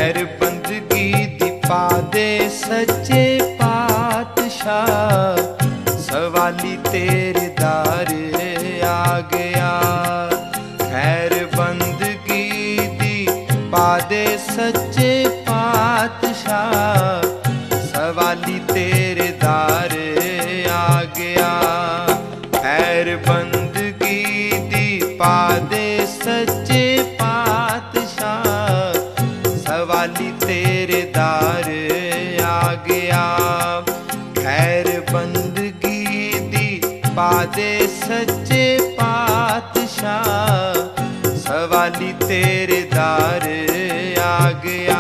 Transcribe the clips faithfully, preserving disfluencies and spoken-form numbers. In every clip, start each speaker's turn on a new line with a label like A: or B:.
A: खैर बंदगी दी पा दे सच्चे पातशाह, सवाली तेरे दार आ गया। खैर बंदगी दी पा दे सच्चे पातशाह, सवाली तेरे दार आ गया। खैर बंदगी दी पा दे सच्चे पातशाह, सवाली तेरे दार आ गया। खैर बंदगी दी पा दे सच्चे पातशाह, सवाली तेरे दार आ गया।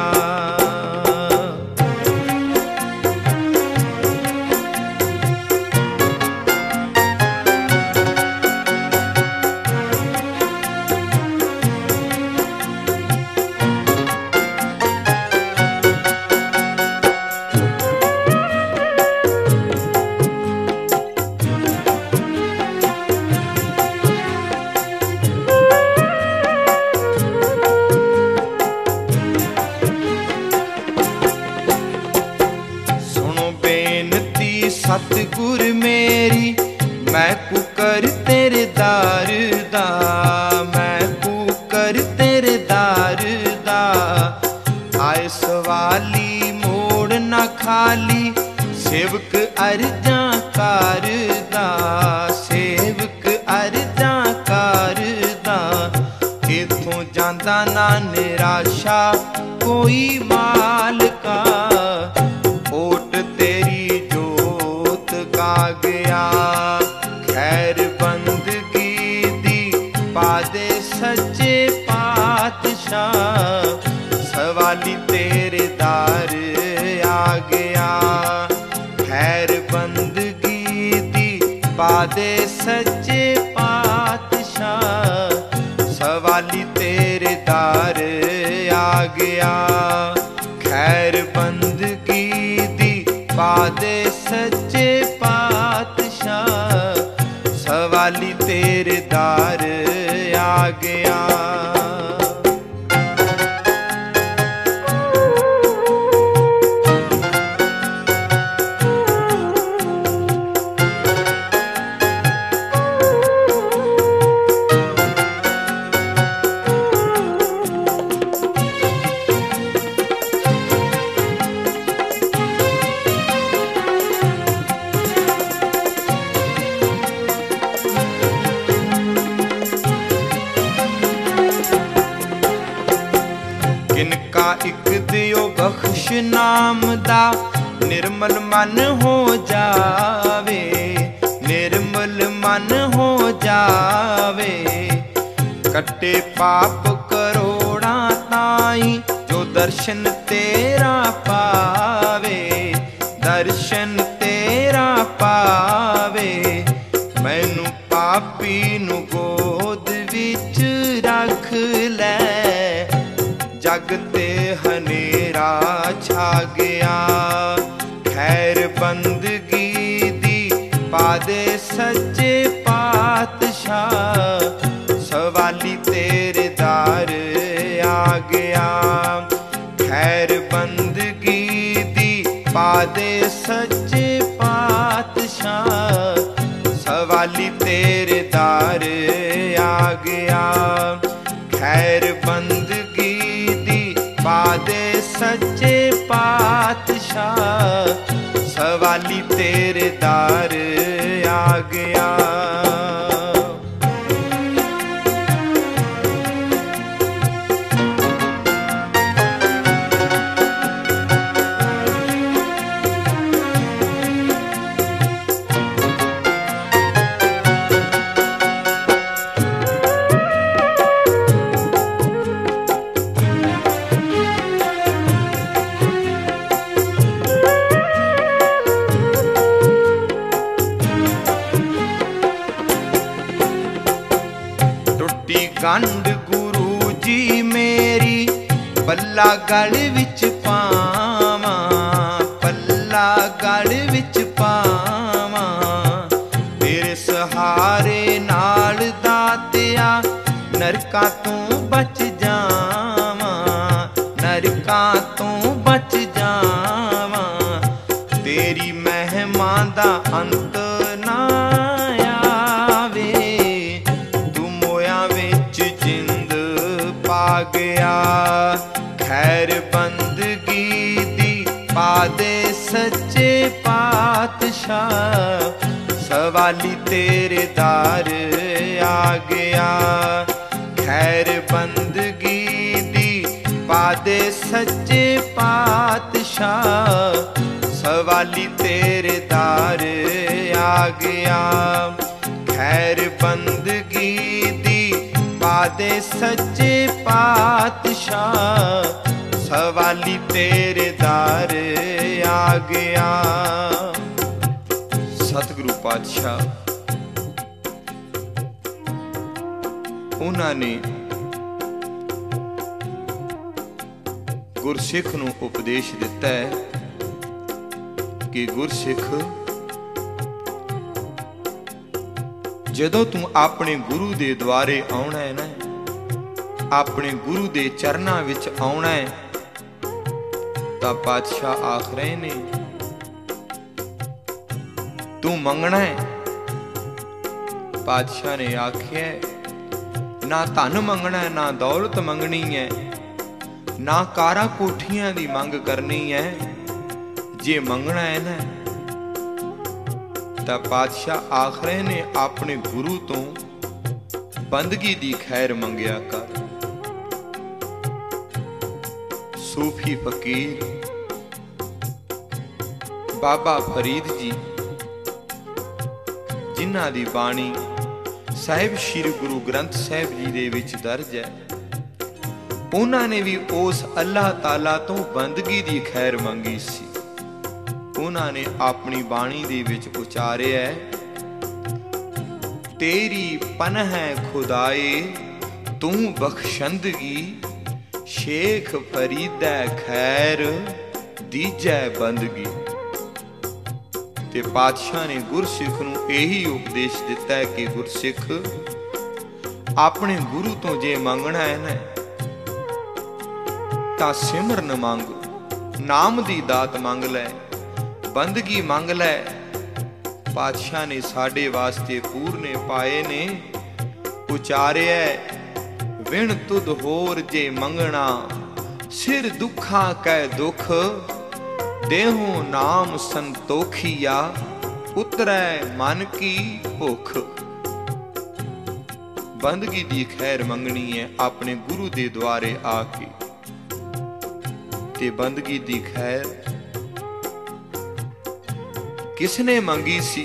A: सतगुर मेरी मैं कुकर तेरे दार दा, मैं कुकर तेरे दार दा। आए सवाली मोड़ ना खाली, सेवक अर्जा करदा, सेवक अर्जा करदा। इथों जांदा ना निराशा कोई मालका, ओट तेरी आ गया। खैर बंदगी दी पा दे सच्चे पातशाह, सवाली तेरे दार आ गया। खैर बंदगी दी पा दे सच्चे पातशाह, सवाली तेरे दार आ गया। खैर बंदगी दी पा दे सच्चे पातशाह, सवाली तेरे दार आ गया। किनका इक दियो बख्श नाम दा, निर्मल मन हो जावे, निर्मल मन हो जावे। कट्टे पाप करोड़ा ताई, जो दर्शन तेरा पावे, दर्शन तेरा पावे। मैनू पापी नू गोद विच रख लै, जग ते हनेरा छा गया। खैर बंदगी दी पा दे सच्चे पातशाह, सवाली तेरे दार आ गया। खैर बंदगी दी पा दे सच्चे पातशाह, सवाली तेरे दार आ गया। खैर बंदगी पा दे सच्चे पातशाह, सवाली तेरे दार आ गया। गंढ गुरु जी मेरी, पल्ला गल विच पावां, पल्ला गल विच पावां। तेरे सहारे नाल दातिया, नरका तों बच जावां, नरका नरकां तों बच जावां, तेरी महिमा दा अंत ना आवे। तू मोया विच जिंद पा गया, खैर बंदगी दी पा दे सच्चे पातशाह। सवाली तेरे दार आ गया, खैर बंदगी दी पा दे सच्चे पातशाह। सवाली तेरे दार आ गया, खैर बंदगी दी पा दे सच्चे पातशाह। सवाली तेरे दार आ गया। सतगुरु पातशाह उन्हां ने गुरसिख नूं उपदेश दिता है कि गुरसिख, जदों तू अपने गुरु दे द्वारे आउणा है ना, अपने गुरु दे चरनां विच आउणा है, तां पातशाह आख रहे ने तू मंगना है। पातशाह ने आख्या ना धन मंगना है, ना दौलत मंगनी है, ना कारा कोठियां दी मंग करनी है। जे मंगना है ना तां पातशाह आख रहे ने अपने गुरु तो बंदगी दी खैर मंगया कर। सूफी फकीर बाबा फरीद जी जिन्हां दी बाणी साहिब श्री गुरु ग्रंथ साहिब जी दे विच दर्ज है, उन्हां ने भी उस अल्लाह ताला तो बंदगी दी खैर मंगी सी। उन्हां ने अपनी बाणी दे विच उचारिया है, तेरी पनह खुदाए तू बख्शंदगी, शेख फरीदा खैर दीजै बंदगी। ते पातशाह ने गुरसिख नूं यही उपदेश दिता है कि गुरसिख अपने गुरु तो जे मंगना है ना तां सिमरन मंग, नाम दी दात मंग लै, बंदगी मंग लै। पातशाह ने साडे वास्ते पूरने पाए ने उचारिया, विण तुद होर जे मंगना, सिर दुखा कै दुख, देहो नाम संतोखिया, उतरै मन की भुख। बंदगी दी खैर मंगनी है अपने गुरु दे द्वारे आके, ते बंदगी दी खैर किसने मंगी सी?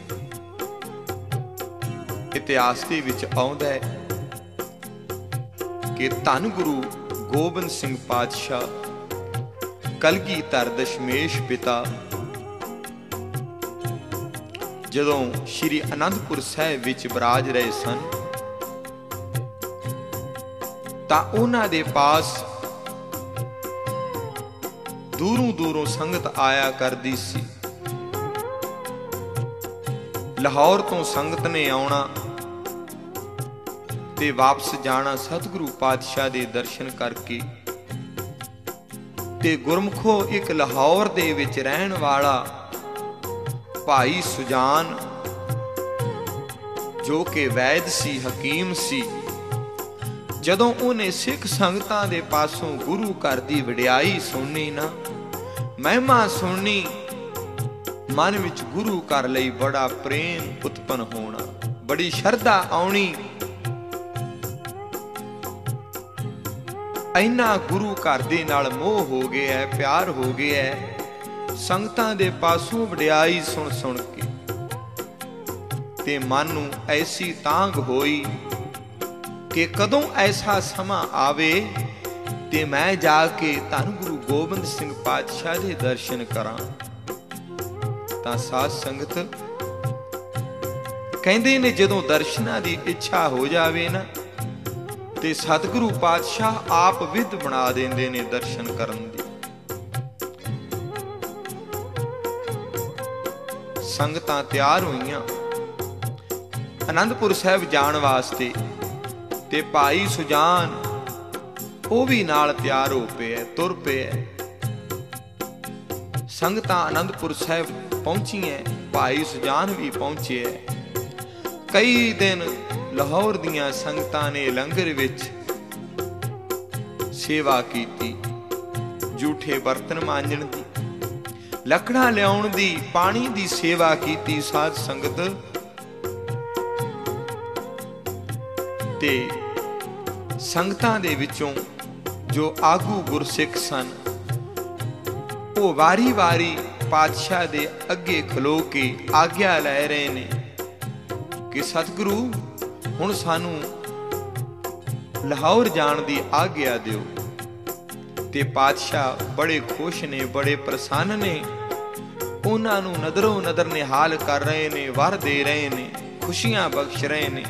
A: इतिहास दे विच आउंदा है कि धन गुरु गोबिंद सिंह पातशाह कलगीधर दशमेश पिता जदों श्री आनंदपुर साहिब विच बराज रहे सन, तां उन्हां दे पास दूरों दूरों संगत आया करदी सी। लाहौर तो संगत ने आउणा ते वापस जाना सतगुरु पातशाह दे दर्शन करके। ते गुरमुखो एक लाहौर दे विच रहन वाला भाई सुजान जो कि वैद सी, हकीम सी, जदों उन्हें सिख संगतां दे पासों गुरु घर दी वडियाई सुननी ना, महिमा सुननी, मन विच गुरु घर लई बड़ा प्रेम उत्पन्न होना, बड़ी श्रद्धा आउणी। इन्ना गुरु घर दे नाल मोह हो गया है, प्यार हो गया है संगतां दे पासों वडियाई सुन सुन के। ते मन नूं ऐसी तांग होई कि कदों ऐसा समा आवे ते मैं जाके धन गुरु गोबिंद सिंह पातशाह दे दर्शन करां। तां साध संगत कहंदे ने जदों दर्शनां दी इच्छा हो जावे ना ते सतगुरु पातशाह आप विध बना देंदे ने दर्शन करन दी। संगतां तैयार होईयां आनंदपुर साहिब जाण वास्ते ते भाई सुजान ਉਹ ਵੀ ਨਾਲ ਤਿਆਰ ਹੋ ਪਿਆ, ਤੁਰ ਪਿਆ। ਸੰਗਤਾਂ ਆਨੰਦਪੁਰ ਸਾਹਿਬ ਪਹੁੰਚੀਆਂ, ਭਾਈ ਸੁਜਾਨ ਵੀ ਪਹੁੰਚਿਆ। ਕਈ ਦਿਨ ਲਾਹੌਰ ਦੀਆਂ ਸੰਗਤਾਂ ਨੇ ਲੰਗਰ ਵਿੱਚ ਸੇਵਾ ਕੀਤੀ, ਝੂਠੇ ਬਰਤਨ ਮਾਂਜਣ ਦੀ, ਲੱਕੜਾਂ ਲਿਆਉਣ ਦੀ, ਪਾਣੀ ਦੀ ਸੇਵਾ ਕੀਤੀ ਸਾਧ ਸੰਗਤ। ਤੇ ਸੰਗਤਾਂ ਦੇ ਵਿੱਚੋਂ ਜੋ ਆਗੂ ਗੁਰਸਿੱਖ ਸਨ, ਉਹ ਵਾਰੀ ਵਾਰੀ ਪਾਤਸ਼ਾਹ ਦੇ ਅੱਗੇ ਖਲੋ ਕੇ ਆਗਿਆ ਲੈ ਰਹੇ ਨੇ ਕਿ ਸਤਿਗੁਰੂ ਹੁਣ ਸਾਨੂੰ ਲਾਹੌਰ ਜਾਣ ਦੀ ਆਗਿਆ ਦਿਓ। ਤੇ ਪਾਤਸ਼ਾਹ ਬੜੇ ਖੁਸ਼ ਨੇ, ਬੜੇ ਪ੍ਰਸੰਨ ਨੇ, ਉਹਨਾਂ ਨੂੰ ਨਦਰੋਂ ਨਦਰ ਨਿਹਾਲ ਕਰ ਰਹੇ ਨੇ, ਵਰ ਦੇ ਰਹੇ ਨੇ, ਖੁਸ਼ੀਆਂ ਬਖਸ਼ ਰਹੇ ਨੇ।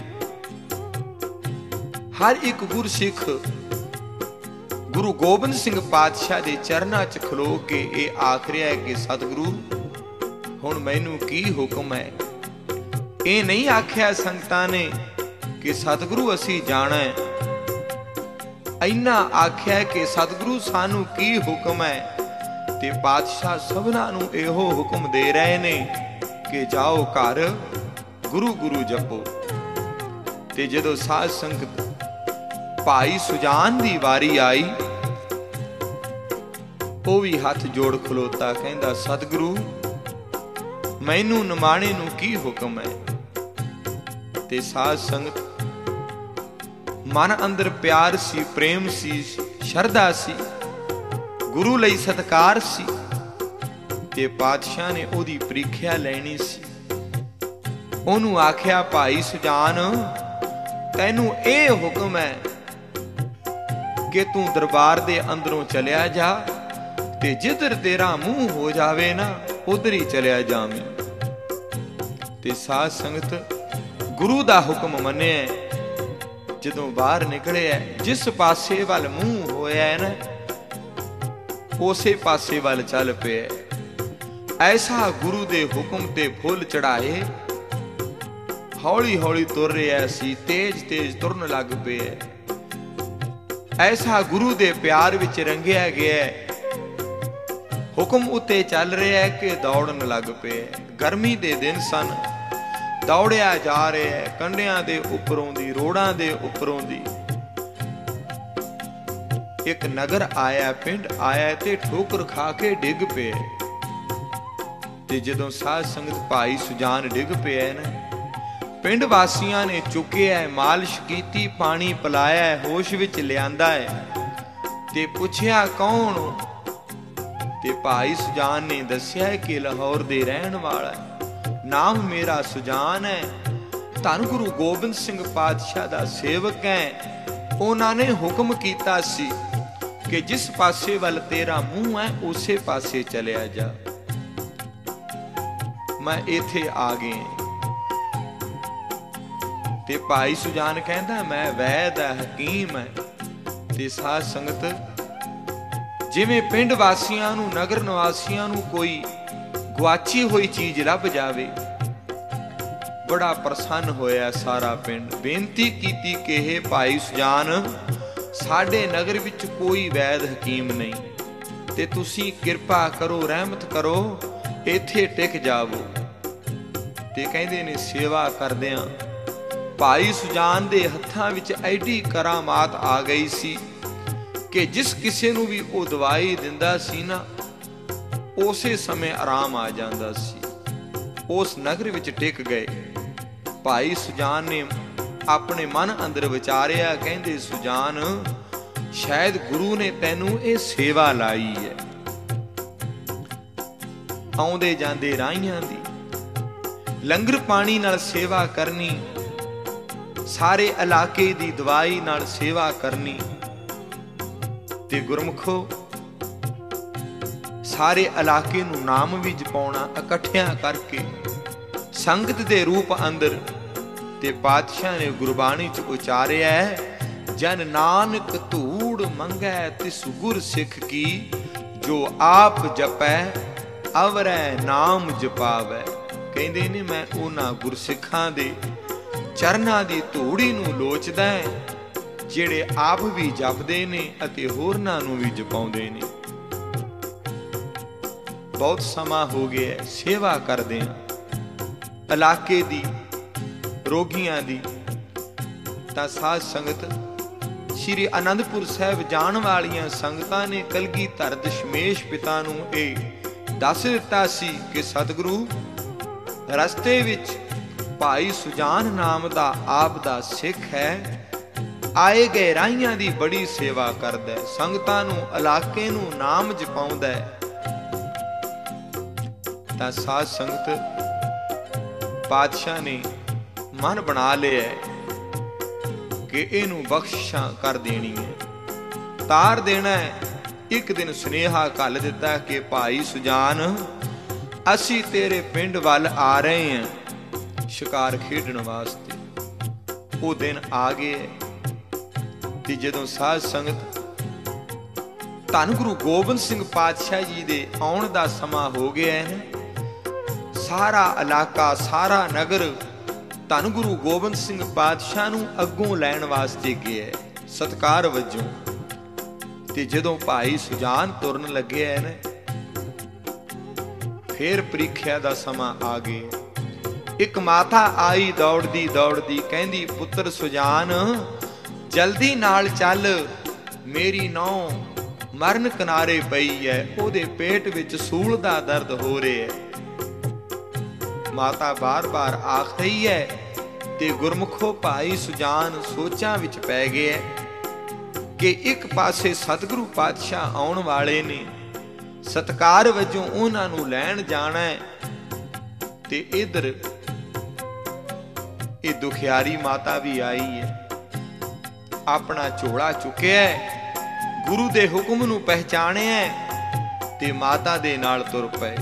A: ਹਰ ਇੱਕ ਗੁਰਸਿੱਖ ਗੁਰੂ ਗੋਬਿੰਦ ਸਿੰਘ ਪਾਤਸ਼ਾਹ ਦੇ ਚਰਨਾਂ 'ਚ ਖਲੋ ਕੇ ਇਹ ਆਖ ਰਿਹਾ ਹੈ ਕਿ ਸਤਿਗੁਰੂ ਹੁਣ ਮੈਨੂੰ ਕੀ ਹੁਕਮ ਹੈ। ਇਹ ਨਹੀਂ ਆਖਿਆ ਸੰਗਤਾਂ ਨੇ ਕਿ ਸਤਿਗੁਰੂ ਅਸੀਂ ਜਾਣਾ ਹੈ, ਇੰਨਾ ਆਖਿਆ ਕਿ ਸਤਿਗੁਰੂ ਸਾਨੂੰ ਕੀ ਹੁਕਮ ਹੈ। ਤੇ ਪਾਤਸ਼ਾਹ ਸਭਨਾਂ ਨੂੰ ਇਹੋ ਹੁਕਮ ਦੇ ਰਹੇ ਨੇ ਕਿ ਜਾਓ ਘਰ ਗੁਰੂ ਗੁਰੂ ਜਪੋ। ਤੇ ਜਦੋਂ ਸਾਧ ਸੰਗਤ ਭਾਈ ਸੁਜਾਨ ਦੀ ਵਾਰੀ ਆਈ, ਉਹ ਵੀ ਹੱਥ ਜੋੜ ਖਲੋਤਾ, ਕਹਿੰਦਾ ਸਤਿਗੁਰੂ ਮੈਨੂੰ ਨਿਮਾਣੇ ਨੂੰ ਕੀ ਹੁਕਮ ਹੈ। ਤੇ ਸਾਧ ਸੰਗਤ ਮਨ ਅੰਦਰ ਪਿਆਰ ਸੀ, ਪ੍ਰੇਮ ਸੀ, ਸ਼ਰਧਾ ਸੀ, ਗੁਰੂ ਲਈ ਸਤਿਕਾਰ ਸੀ। ਤੇ ਪਾਤਸ਼ਾਹ ਨੇ ਉਹਦੀ ਪ੍ਰੀਖਿਆ ਲੈਣੀ ਸੀ। ਉਹਨੂੰ ਆਖਿਆ ਭਾਈ ਸੁਜਾਨ ਤੈਨੂੰ ਇਹ ਹੁਕਮ ਹੈ ਕਿ ਤੂੰ ਦਰਬਾਰ ਦੇ ਅੰਦਰੋਂ ਚਲਿਆ ਜਾ, ਤੇ ਜਿੱਧਰ ਤੇਰਾ ਮੂੰਹ ਹੋ ਜਾਵੇ ਨਾ ਉਧਰ ਹੀ ਚਲਿਆ ਜਾਵੇਂ। ਤੇ ਸਾਧ ਸੰਗਤ ਗੁਰੂ ਦਾ ਹੁਕਮ ਮੰਨਿਆ। ਜਦੋਂ ਬਾਹਰ ਨਿਕਲਿਆ, ਜਿਸ ਪਾਸੇ ਵੱਲ ਮੂੰਹ ਹੋਇਆ ਨਾ ਉਸੇ ਪਾਸੇ ਵੱਲ ਚੱਲ ਪਿਆ। ਐਸਾ ਗੁਰੂ ਦੇ ਹੁਕਮ ਤੇ ਫੁੱਲ ਚੜਾਏ, ਹੌਲੀ ਹੌਲੀ ਤੁਰ ਰਿਹਾ ਸੀ, ਤੇਜ਼ ਤੇਜ਼ ਤੁਰਨ ਲੱਗ ਪਿਆ। ਐਸਾ ਗੁਰੂ ਦੇ ਪਿਆਰ ਵਿੱਚ ਰੰਗਿਆ ਗਿਆ, ਹੁਕਮ ਉੱਤੇ ਚੱਲ ਰਿਹਾ ਕਿ ਦੌੜਨ ਲੱਗ ਪਿਆ। ਗਰਮੀ ਦੇ ਦਿਨ ਸਨ, ਦੌੜਿਆ ਜਾ ਰਿਹਾ, ਕੰਢਿਆਂ ਦੇ ਉੱਪਰੋਂ ਦੀ, ਰੋੜਾਂ ਦੇ ਉੱਪਰੋਂ ਦੀ। ਇੱਕ ਨਗਰ ਆਇਆ, ਪਿੰਡ ਆਇਆ ਤੇ ਠੋਕਰ ਖਾ ਕੇ ਡਿੱਗ ਪਿਆ। ਤੇ ਜਦੋਂ ਸਾਧ ਸੰਗਤ ਭਾਈ ਸੁਜਾਨ ਡਿੱਗ ਪਿਆ ਨਾ, ਪਿੰਡ ਵਾਸੀਆਂ ਨੇ ਚੁੱਕਿਆ, ਮਾਲਿਸ਼ ਕੀਤੀ, ਪਾਣੀ ਪਿਲਾਇਆ, ਹੋਸ਼ ਵਿੱਚ ਲਿਆਂਦਾ ਹੈ। ਤੇ ਪੁੱਛਿਆ ਕੌਣ? ਤੇ ਭਾਈ ਸੁਜਾਨ ਨੇ ਦੱਸਿਆ ਕਿ ਲਾਹੌਰ ਦੇ ਰਹਿਣ ਵਾਲਾ ਹੈ, ਨਾਮ ਮੇਰਾ ਸੁਜਾਨ ਹੈ, ਧੰਨ ਗੁਰੂ ਗੋਬਿੰਦ ਸਿੰਘ ਪਾਤਸ਼ਾਹ ਦਾ ਸੇਵਕ ਹੈ। ਉਹਨਾਂ ਨੇ ਹੁਕਮ ਕੀਤਾ ਸੀ ਕਿ ਜਿਸ ਪਾਸੇ ਵੱਲ ਤੇਰਾ ਮੂੰਹ ਹੈ ਉਸੇ ਪਾਸੇ ਚਲਿਆ ਜਾ। ਮੈਂ ਇੱਥੇ ਆ ਗਿਆ। ਤੇ ਭਾਈ ਸੁਜਾਨ ਕਹਿੰਦਾ ਮੈਂ ਵੈਦ ਹੈ, ਹਕੀਮ ਹੈ। ਤੇ ਸਾਧ ਸੰਗਤ ਜਿਵੇਂ ਪਿੰਡ ਵਾਸੀਆਂ ਨੂੰ, ਨਗਰ ਨਿਵਾਸੀਆਂ ਨੂੰ ਕੋਈ ਗੁਆਚੀ ਹੋਈ ਚੀਜ਼ ਲੱਭ ਜਾਵੇ, ਬੜਾ ਪ੍ਰਸੰਨ ਹੋਇਆ ਸਾਰਾ ਪਿੰਡ। ਬੇਨਤੀ ਕੀਤੀ ਕਿ ਇਹ ਭਾਈ ਸੁਜਾਨ ਸਾਡੇ ਨਗਰ ਵਿੱਚ ਕੋਈ ਵੈਦ ਹਕੀਮ ਨਹੀਂ, ਤੇ ਤੁਸੀਂ ਕਿਰਪਾ ਕਰੋ, ਰਹਿਮਤ ਕਰੋ, ਇੱਥੇ ਟਿਕ ਜਾਵੋ। ਤੇ ਕਹਿੰਦੇ ਨੇ ਸੇਵਾ ਕਰਦਿਆਂ ਭਾਈ ਸੁਜਾਨ ਦੇ ਹੱਥਾਂ ਵਿੱਚ ਐਡੀ ਕਰਾਮਾਤ ਆ ਗਈ ਸੀ ਕਿ ਜਿਸ ਕਿਸੇ ਨੂੰ ਵੀ ਉਹ ਦਵਾਈ ਦਿੰਦਾ ਸੀ ਨਾ, ਉਸੇ ਸਮੇਂ ਆਰਾਮ ਆ ਜਾਂਦਾ ਸੀ। ਉਸ ਨਗਰ ਵਿੱਚ ਟਿਕ ਗਏ। ਭਾਈ ਸੁਜਾਨ ਨੇ ਆਪਣੇ ਮਨ ਅੰਦਰ ਵਿਚਾਰਿਆ, ਕਹਿੰਦੇ ਸੁਜਾਨ ਸ਼ਾਇਦ ਗੁਰੂ ਨੇ ਤੈਨੂੰ ਇਹ ਸੇਵਾ ਲਾਈ ਹੈ। ਆਉਂਦੇ ਜਾਂਦੇ ਰਾਹੀਆਂ ਦੀ ਲੰਗਰ ਪਾਣੀ ਨਾਲ ਸੇਵਾ ਕਰਨੀ, ਸਾਰੇ ਇਲਾਕੇ ਦੀ ਦਵਾਈ ਨਾਲ ਸੇਵਾ ਕਰਨੀ। ਤੇ ਗੁਰਮੁਖੋ ਸਾਰੇ ਇਲਾਕੇ ਨੂੰ ਨਾਮ ਵੀ ਜਪਾਉਣਾ, ਇਕੱਠਿਆਂ ਕਰਕੇ ਸੰਗਤ ਦੇ ਰੂਪ ਅੰਦਰ। ਤੇ ਪਾਤਸ਼ਾਹ ਨੇ ਗੁਰਬਾਣੀ ਚ ਉਚਾਰਿਆ ਹੈ, ਜਨ ਨਾਨਕ ਧੂੜ ਮੰਗੈ ਤਿਸ ਗੁਰ ਸਿੱਖ ਕੀ, ਜੋ ਆਪ ਜਪੈ ਅਵਰੈ ਨਾਮ ਜਪਾਵੈ। ਕਹਿੰਦੇ ਨੇ ਮੈਂ ਉਹਨਾਂ ਗੁਰਸਿੱਖਾਂ ਦੇ ਚਰਨਾਂ ਦੀ ਧੂੜੀ ਨੂੰ ਲੋਚਦਾ, ਜਿਹੜੇ ਆਪ ਵੀ ਜਪਦੇ ਨੇ ਅਤੇ ਹੋਰਨਾਂ ਨੂੰ ਵੀ ਜਪਾਉਂਦੇ ਨੇ। ਬਹੁਤ ਸਮਾਂ ਹੋ ਗਿਆ ਸੇਵਾ ਕਰਦੇ ਹਾਂ ਇਲਾਕੇ ਦੀ, ਰੋਗੀਆਂ ਦੀ। ਤਾਂ ਸਾਧ ਸੰਗਤ ਸ਼੍ਰੀ ਅਨੰਦਪੁਰ ਸਾਹਿਬ ਜਾਣ ਵਾਲੀਆਂ ਸੰਗਤਾਂ ਨੇ ਕਲਗੀਧਰ ਦਸ਼ਮੇਸ਼ ਪਿਤਾ ਨੂੰ ਇਹ ਦੱਸ ਦਿੱਤਾ ਸੀ ਕਿ ਸਤਿਗੁਰੂ ਰਸਤੇ ਵਿੱਚ ਭਾਈ ਸੁਜਾਨ ਨਾਮ ਦਾ ਆਪ ਦਾ ਸਿੱਖ ਹੈ, ਆਏ ਗਏ ਰਾਹੀਆਂ ਦੀ ਬੜੀ ਸੇਵਾ ਕਰਦਾ, ਸੰਗਤਾਂ ਨੂੰ ਇਲਾਕੇ ਨੂੰ ਨਾਮ ਜਪਾਉਂਦਾ। ਤਾਂ ਸਾਧ ਸੰਗਤ ਪਾਤਸ਼ਾਹ ਨੇ ਮਨ ਬਣਾ ਲਿਆ ਕਿ ਇਹਨੂੰ ਬਖਸ਼ਿਸ਼ਾਂ ਕਰ ਦੇਣੀ ਹੈ, ਤਾਰ ਦੇਣਾ ਹੈ। ਇੱਕ ਦਿਨ ਸੁਨੇਹਾ ਘੱਲ ਦਿੱਤਾ ਕਿ ਭਾਈ ਸੁਜਾਨ ਅਸੀਂ ਤੇਰੇ ਪਿੰਡ ਵੱਲ ਆ ਰਹੇ ਹਾਂ ਸ਼ਿਕਾਰ ਖੇਡਣ ਵਾਸਤੇ। ਉਹ ਦਿਨ ਆ ਗਏ ਤੇ ਜਦੋਂ ਸਾਧ ਸੰਗਤ ਧੰਨ ਗੁਰੂ ਗੋਬਿੰਦ ਸਿੰਘ ਪਾਤਸ਼ਾਹ ਜੀ ਦੇ ਆਉਣ ਦਾ ਸਮਾਂ ਹੋ ਗਿਆ ਹੈ, ਸਾਰਾ ਇਲਾਕਾ ਸਾਰਾ ਨਗਰ ਧੰਨ ਗੁਰੂ ਗੋਬਿੰਦ ਸਿੰਘ ਪਾਤਸ਼ਾਹ ਨੂੰ ਅੱਗੋਂ ਲੈਣ ਵਾਸਤੇ ਗਿਆ ਸਤਿਕਾਰ ਵਜੋਂ। ਤੇ ਜਦੋਂ ਭਾਈ ਸੁਜਾਨ ਤੁਰਨ ਲੱਗੇ ਹੈ ਨਾ, ਫੇਰ ਪ੍ਰੀਖਿਆ ਦਾ ਸਮਾਂ ਆ ਗਿਆ। ਇੱਕ ਮਾਤਾ ਆਈ ਦੌੜਦੀ ਦੌੜਦੀ, ਕਹਿੰਦੀ ਪੁੱਤਰ ਸੁਜਾਨ ਜਲਦੀ ਨਾਲ ਚੱਲ, ਮੇਰੀ ਨੌਂ ਮਰਨ ਕਿਨਾਰੇ ਪਈ ਹੈ, ਉਹਦੇ ਪੇਟ ਵਿੱਚ ਸੂਲ ਦਾ ਦਰਦ ਹੋ ਰਿਹਾ ਹੈ। ਮਾਤਾ ਬਾਰ-ਬਾਰ ਆਖ ਰਹੀ ਹੈ ਤੇ ਗੁਰਮੁਖੋ ਭਾਈ ਸੁਜਾਨ ਸੋਚਾਂ ਵਿੱਚ ਪੈ ਗਿਆ ਕਿ ਇੱਕ ਪਾਸੇ ਸਤਿਗੁਰੂ ਪਾਤਸ਼ਾਹ ਆਉਣ ਵਾਲੇ ਨੇ, ਸਤਿਕਾਰ ਵਜੋਂ ਉਹਨਾਂ ਨੂੰ ਲੈਣ ਜਾਣਾ ਹੈ, ਤੇ ਇਧਰ ਇਹ ਦੁਖਿਆਰੀ ਮਾਤਾ ਵੀ ਆਈ ਹੈ, ਆਪਣਾ ਝੋਲਾ ਚੁੱਕਿਆ, ਗੁਰੂ ਦੇ ਹੁਕਮ ਨੂੰ ਪਹਿਚਾਣਿਆ ਤੇ ਮਾਤਾ ਦੇ ਨਾਲ ਤੁਰ ਪਏ।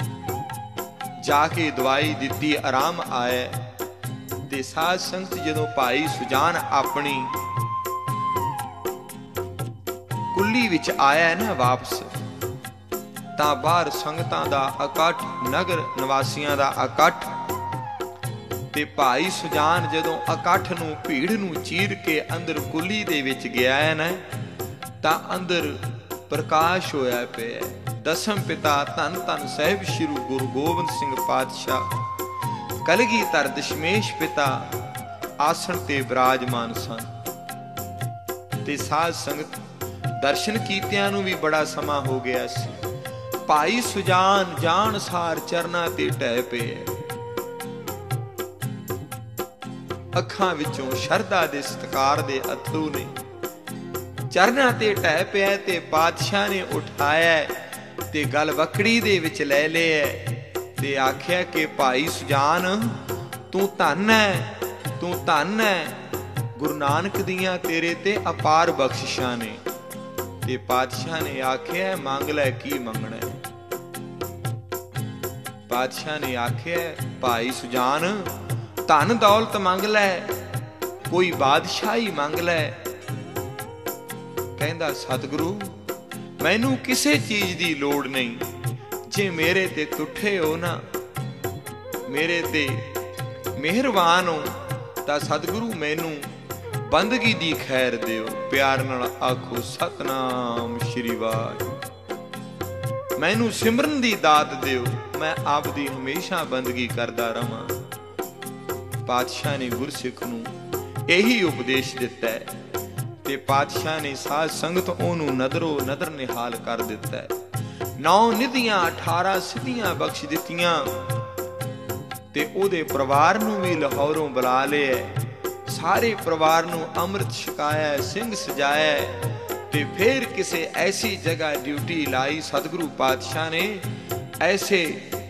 A: ਜਾ ਕੇ ਦਵਾਈ ਦਿੱਤੀ, ਆਰਾਮ ਆਇਆ। ਤੇ ਸਾਧ ਸੰਗਤ ਜਦੋਂ ਭਾਈ ਸੁਜਾਨ ਆਪਣੀ ਕੁੱਲੀ ਵਿੱਚ ਆਇਆ ਨਾ ਵਾਪਸ, ਤਾਂ ਬਾਹਰ ਸੰਗਤਾਂ ਦਾ ਇਕੱਠ, ਨਗਰ ਨਿਵਾਸੀਆਂ ਦਾ ਇਕੱਠ। ਤੇ ਭਾਈ ਸੁਜਾਨ ਜਦੋਂ ਇਕੱਠ ਨੂੰ, ਭੀੜ ਨੂੰ ਚੀਰ ਕੇ ਅੰਦਰ ਕੁੱਲੀ ਦੇ ਵਿੱਚ ਗਿਆ ਹੈ ਨਾ, ਤਾਂ ਅੰਦਰ ਪ੍ਰਕਾਸ਼ ਹੋਇਆ ਪਿਆ। ਦਸਮ ਪਿਤਾ ਧੰਨ ਧੰਨ ਸਾਹਿਬ ਸ੍ਰੀ ਗੁਰੂ ਗੋਬਿੰਦ ਸਿੰਘ ਪਾਤਸ਼ਾਹ ਕਲਗੀਧਰ ਦਸ਼ਮੇਸ਼ ਪਿਤਾ ਆਸਣ ਤੇ ਬਿਰਾਜਮਾਨ ਸਨ। ਤੇ ਸਾਧ ਸੰਗਤ ਦਰਸ਼ਨ ਕੀਤਿਆਂ ਨੂੰ ਵੀ ਬੜਾ ਸਮਾਂ ਹੋ ਗਿਆ ਸੀ। ਭਾਈ ਸੁਜਾਨ ਜਾਣ ਸਾਰ ਚਰਨਾਂ ਤੇ ਢਹਿ ਪਏ, ਅੱਖਾਂ ਵਿੱਚੋਂ ਸ਼ਰਧਾ ਦੇ ਸਤਿਕਾਰ ਦੇ ਅਥਰੂ ਨੇ। ਚਰਨਾਂ ਤੇ ਢਹਿ ਪਿਆ ਤੇ ਪਾਤਸ਼ਾਹ ਨੇ ਉਠਾਇਆ ਤੇ ਗਲ ਵਕੜੀ ਦੇ ਵਿੱਚ ਲੈ ਲਿਆ ਤੇ ਆਖਿਆ ਕਿ ਭਾਈ ਸੁਜਾਨ ਤੂੰ ਧੰਨ ਹੈ, ਤੂੰ ਧੰਨ ਹੈ, ਗੁਰੂ ਨਾਨਕ ਦੀਆਂ ਤੇਰੇ ਤੇ ਅਪਾਰ ਬਖਸ਼ਿਸ਼ਾਂ ਨੇ। ਤੇ ਪਾਤਸ਼ਾਹ ਨੇ ਆਖਿਆ ਮੰਗ ਲੈ, ਕੀ ਮੰਗਣਾ ਹੈ? ਪਾਤਸ਼ਾਹ ਨੇ ਆਖਿਆ ਭਾਈ ਸੁਜਾਨ ਧਨ ਦੌਲਤ ਮੰਗ ਲੈ, ਕੋਈ ਬਾਦਸ਼ਾਹੀ ਮੰਗ ਲੈ। ਕਹਿੰਦਾ ਸਤਿਗੁਰੂ ਮੈਨੂੰ ਕਿਸੇ ਚੀਜ਼ ਦੀ ਲੋੜ ਨਹੀਂ, ਜੇ ਮੇਰੇ ਤੇ ਤੁਠੇ ਹੋ ਨਾ, ਮੇਰੇ ਤੇ ਮਿਹਰਬਾਨ ਹੋ, ਤਾਂ ਸਤਿਗੁਰੂ ਮੈਨੂੰ ਬੰਦਗੀ ਦੀ ਖੈਰ ਦਿਓ। ਪਿਆਰ ਨਾਲ ਆਖੋ ਸਤਨਾਮ ਸ਼੍ਰੀ ਵਾਹਿਗੁਰੂ। ਮੈਨੂੰ ਸਿਮਰਨ ਦੀ ਦਾਤ ਦਿਓ, ਮੈਂ ਆਪ ਦੀ ਹਮੇਸ਼ਾ ਬੰਦਗੀ ਕਰਦਾ ਰਵਾਂ। ਪਾਤਸ਼ਾਹ ਨੇ ਗੁਰਸਿੱਖ ਨੂੰ ਇਹੀ ਉਪਦੇਸ਼ ਦਿੱਤਾ ਹੈ। ਤੇ ਪਾਤਸ਼ਾਹ ਨੇ ਸਾਧ ਸੰਗਤ ਉਹਨੂੰ ਨਦਰੋ ਨਦਰ ਨਿਹਾਲ ਕਰ ਦਿੱਤਾ ਹੈ। ਨੌ ਨਿਧੀਆਂ ਅਠਾਰਾਂ ਸਿੱਧੀਆਂ ਬਖਸ਼ ਦਿੱਤੀਆਂ ਤੇ ਉਹਦੇ ਪਰਿਵਾਰ ਨੂੰ ਵੀ ਲਾਹੌਰੋਂ ਬੁਲਾ ਲਿਆ। ਸਾਰੇ ਪਰਿਵਾਰ ਨੂੰ ਅੰਮ੍ਰਿਤ ਛਕਾਇਆ, ਸਿੰਘ ਸਜਾਇਆ ਤੇ ਫਿਰ ਕਿਸੇ ਐਸੀ ਜਗ੍ਹਾ ਡਿਊਟੀ ਲਾਈ ਸਤਿਗੁਰੂ ਪਾਤਸ਼ਾਹ ਨੇ, ਐਸੇ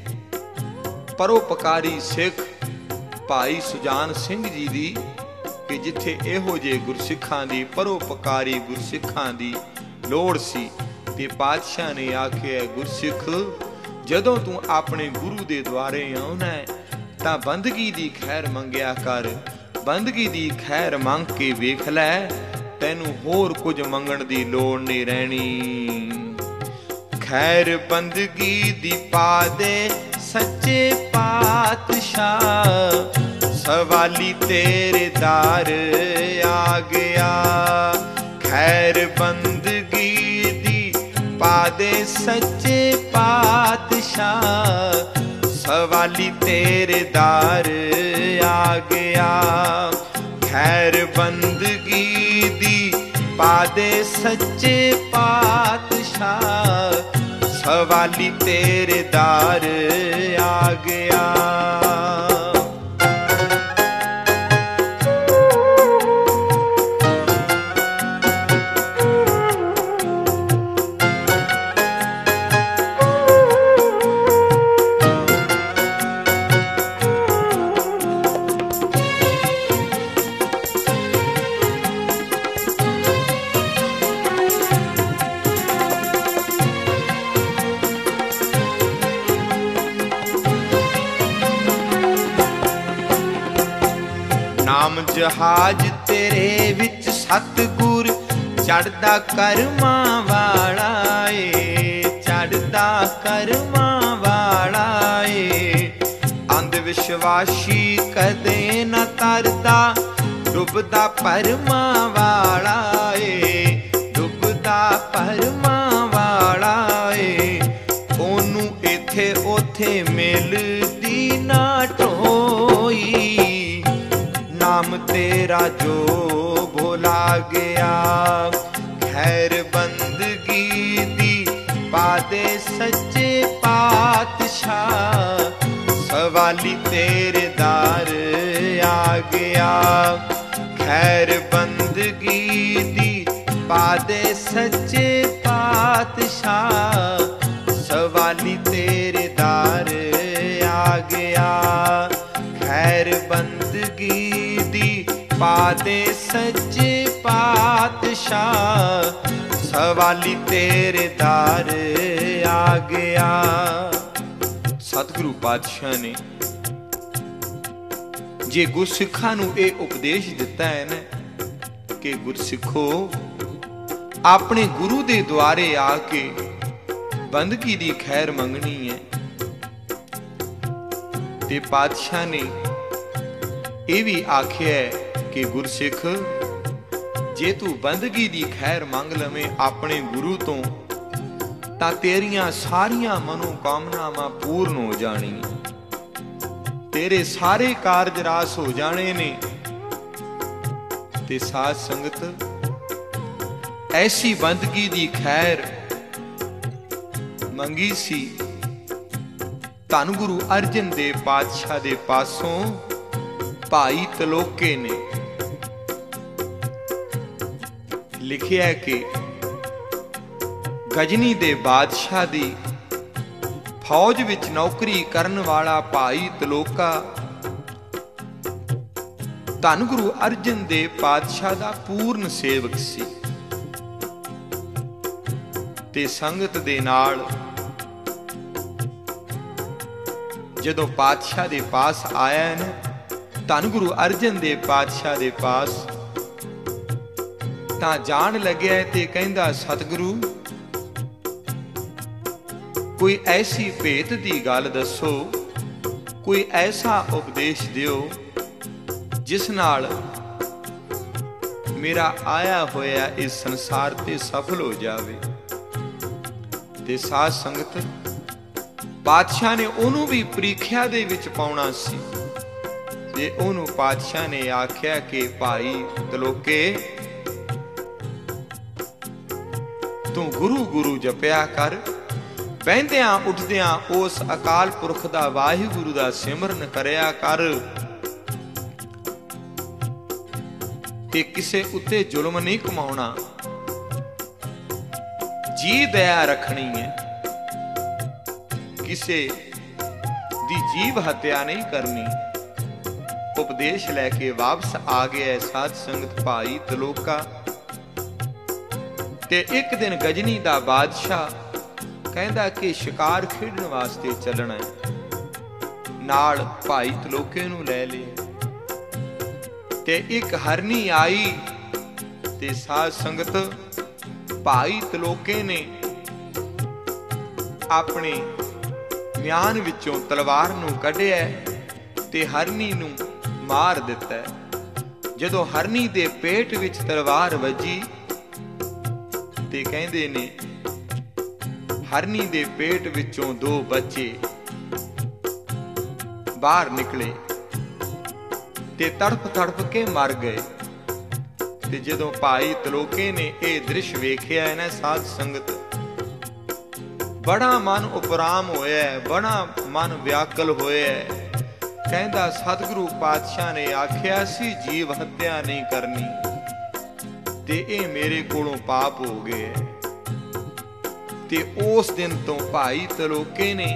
A: ਪਰਉਪਕਾਰੀ ਸਿੱਖ ਭਾਈ ਸੁਜਾਨ ਸਿੰਘ ਜੀ ਦੀ, ਕਿ ਜਿੱਥੇ ਇਹੋ ਜਿਹੇ ਗੁਰਸਿੱਖਾਂ ਦੀ, ਪਰਉਪਕਾਰੀ ਗੁਰਸਿੱਖਾਂ ਦੀ ਲੋੜ ਸੀ। ਤੇ ਪਾਤਸ਼ਾਹ ਨੇ ਆਖਿਆ ਗੁਰਸਿੱਖ ਜਦੋਂ ਤੂੰ ਆਪਣੇ ਗੁਰੂ ਦੇ ਦੁਆਰੇ ਆਉਣਾ ਤਾਂ ਬੰਦਗੀ ਦੀ ਖੈਰ ਮੰਗਿਆ ਕਰ। ਬੰਦਗੀ ਦੀ ਖੈਰ ਮੰਗ ਕੇ ਵੇਖ ਲੈ, ਤੈਨੂੰ ਹੋਰ ਕੁਝ ਮੰਗਣ ਦੀ ਲੋੜ ਨਹੀਂ ਰਹਿਣੀ। ਖੈਰ ਬੰਦਗੀ ਦੀ ਪਾ ਦੇ ਸੱਚੇ ਪਾਤਸ਼ਾਹ, सवाली तेरे दार आ गया। खैर बंदगी दी पादे सच्चे पातशाह, सवाली तेरे दार आ गया। खैर बंदगी दी पादे सच्चे पातशाह, सवाली तेरे दार आ गया। नाम जहाज तेरे विच सतगुर, चढ़दा करमां वाला ए, चढ़दा करमां वाला ए। अंध विश्वासी कदे न तरदा, डुबदा परमां वाला ए, डुबदा परमां वाला ए। ओनू इथे उथे मिलदी ना ढोई, नाम तेरा जो भुला गया। खैर बंदगी दी पादे सच्चे पातशाह, सवाली तेरे दार आ गया। खैर बंदगी दी पादे सच्चे पातशाह, सवाली तेरे दार आ गया। खैर बंदगी दी पादे सच्चे पातशाह, सवाली तेरे दार आ गया। सतगुरु पातशाह ने जे गुरसिखां नूं इह उपदेश दिता है ना कि गुरसिखो अपने गुरु दे द्वारे आके बंदगी दी खैर मंगनी है। ते पातशाह ने यह भी आख्या है कि गुरसिख जे तू बंदगी दी खैर मंग लवें अपने गुरु तो तां तेरियां सारियां मनोकामनावां पूर्ण हो जानी, तेरे सारे कारज रास हो जाने ने। ते साध संगत ऐसी बंदगी दी खैर मंगी सी धन गुरु अर्जन देव पातशाह दे पासों भाई तलोके ने। लिखिया कि गजनी दे बादशाह दी फौज विच नौकरी करन वाला भाई तलोका धन गुरु अर्जन देव पातशाह दा पूर्ण सेवक सी। ते संगत दे नाल जदों पातशाह दे पास आया न, धन गुरु अर्जन देव पातशाह दे पास तां जान लग्या ते कहंदा सतगुरु कोई ऐसी भेत दी गल दसो, कोई ऐसा उपदेश दियो जिस नाल मेरा आया होया इस संसार ते सफल हो जावे। ते साध संगत पातशाह ने ओनू भी प्रीख्या दे विच पाउणा सी ते ओनू पातशाह ने आख्या कि भाई तलोके तू गुरु गुरु जपिया कर, बहंदियां उठदियां उस अकाल पुरख दा वाहिगुरु दा सिमरन करया कर, ते किसे उत्ते जुल्म नहीं कमाउणा, जी दया रखनी है, किसे दी जीव हत्या नहीं करनी। उपदेश लैके वापस आ गया साध संगत भाई तलोका। ते एक दिन गजनी दा बादशाह कहंदा कि शिकार खेडण वास्ते चलना है, नाल भाई तलोके नूं लै लिया। ते एक हरनी आई ते साध संगत भाई तलोके ने अपने म्यान विचों तलवार नूं कढिया ते हरनी नूं मार दिता। जदों हरनी दे पेट विच तलवार वजी ते कहंदे ने हरनी दे पेट विचों दो बच्चे बाहर निकले ते तड़प तड़प के मर गए। ते जदों भाई तलोके ने यह दृश्य वेखिया है ना साध संगत, बड़ा मन उपराम होया, बड़ा मन व्याकुल होया। कहंदा सतगुरु पातशाह ने आख्या सी जीव हत्या नहीं करनी ते ये मेरे कोलों पाप हो गए। ते उस दिन तो भाई तलोके ने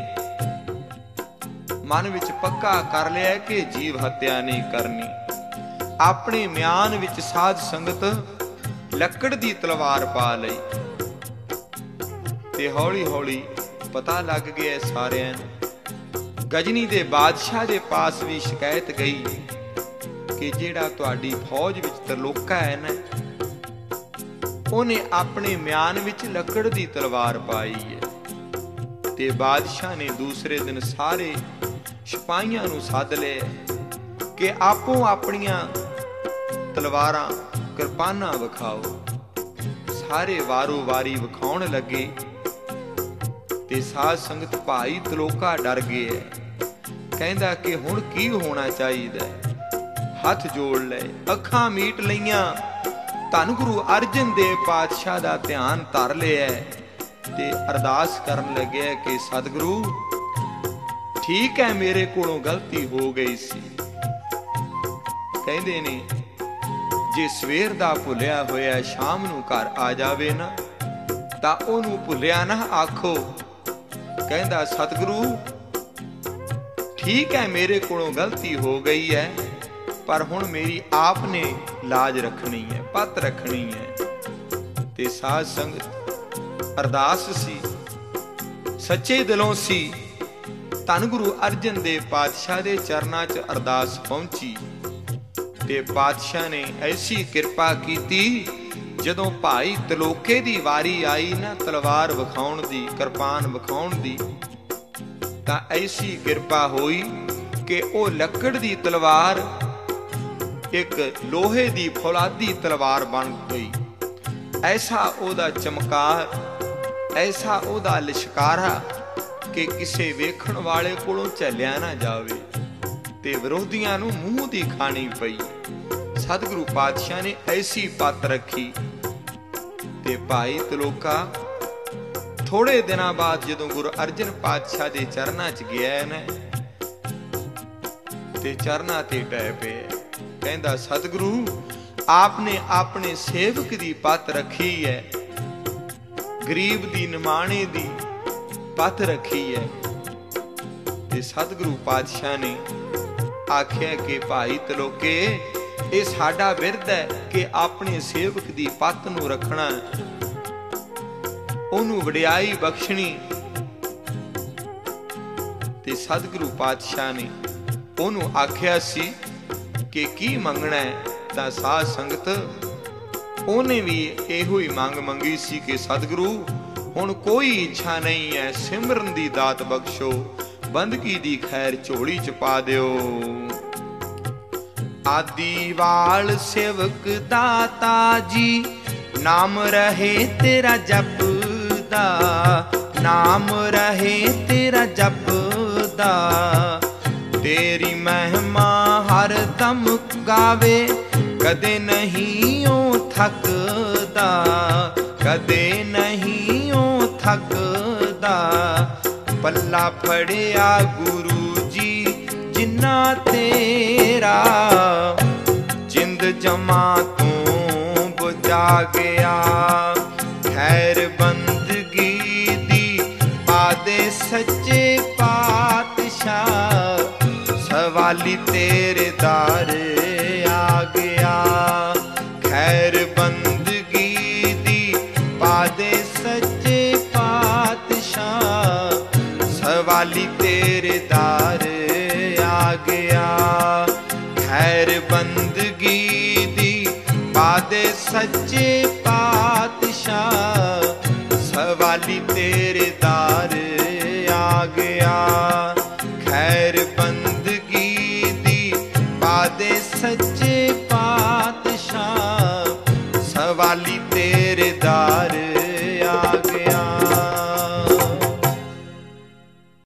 A: मन विच पक्का कर लिया कि जीव हत्या नहीं करनी। अपने म्यान विच साध संगत लकड़ दी तलवार पा लई ते हौली हौली पता लग गया सारियां नूं। गजनी दे बादशाह दे पास भी शिकायत गई कि जेड़ा तुहाडी फौज विच तरलोका है ना, उन्हें अपने म्यान विच लकड़ दी तलवार पाई है। ते बादशाह ने दूसरे दिन सारे सिपाहियां नूं सद लिया कि आपो अपनियां तलवारां किरपानां विखाओ। सारे वारो वारी विखाउण लगे ते साध संगत भाई तलोका डर गया। कहंदा कि हुण की होना चाहिए। हथ जोड़ ले, अखां मीट लईयां, धन गुरु अर्जन देव पातशाह दा ध्यान धर लिया ते अरदास करन लगे कि सतगुरु ठीक है मेरे कोलों गलती हो गई सी। कहंदे ने जे सवेर दा भुलिया होया शाम नूं घर आ जावे ना तां ओनूं भुलिया ना आखो। कहंदा सतगुरु ठीक है मेरे कोलों गलती हो गई है, पर हुण मेरी आपने लाज रखनी है, पत रखनी है। ते साध संगत अरदास सी, सच्चे दिलों सी। धन गुरु अर्जन देव पातशाह दे चरनां च अरदास पहुंची ते पातशाह ने ऐसी किरपा कीती। जदों भाई तलोके दी वारी आई ना तलवार विखाउण दी, किरपान विखाउण दी, तां ऐसी किरपा होई कि ओ लकड़ दी तलवार एक लोहे दी फौलादी तलवार बन गई। ऐसा ओदा चमकार, ऐसा ओदा लिशकारा कि किसे वेखण वाले कोलों झलिया ना जावे ते विरोधियां नूं मूंह दी खानी पई। सतगुरु पातशाह ने ऐसी पत रखी ते भाई तलोका थोड़े दिनां बाद जदों गुरु अर्जन पातशाह दे चरनां च गया ना ते चरनां ते टै पे। कहंदा सतगुरु आपने अपने सेवक दी पत रखी है, गरीब दी निमाणे दी पत रखी है। ते सतगुरु पातशाह ने आख्या कि भाई तलोके ये साडा बिरद है कि अपने सेवक दी पत नूं रखना, ओनू वडियाई बख्शनी। ते सतगुरु पातशाह ने ओनू आख्या सी कि की मंगना है। तां साध संगत ओने भी इहो ही मंग मंगी सी कि सतगुरु हुण कोई इच्छा नहीं है, सिमरन दी दात बख्शो, बंदगी दी खैर झोली च पा दिओ। आदि वाल सेवक दाता जी नाम रहे तेरा जपदा, नाम रहे तेरा जपदा। तेरी महिमा हर दम गावे कदे नहीं ओ थकदा, कदे नहीं ओ थकदा। पल्ला फड़िया गुरु जी जिन्ना तेरा, जिंद जमा तू बुझा गया। खैर बंदगी दी पादे सच्चे पातशाह, सवाली तेरे दार आ गया। खैर बंदगी दी पादे सच्चे पातशाह, सवाली तेरे दार आ गया। खैर बंदगी दी पादे सच्चे पातशाह, सवाली तेरे दार आ गया।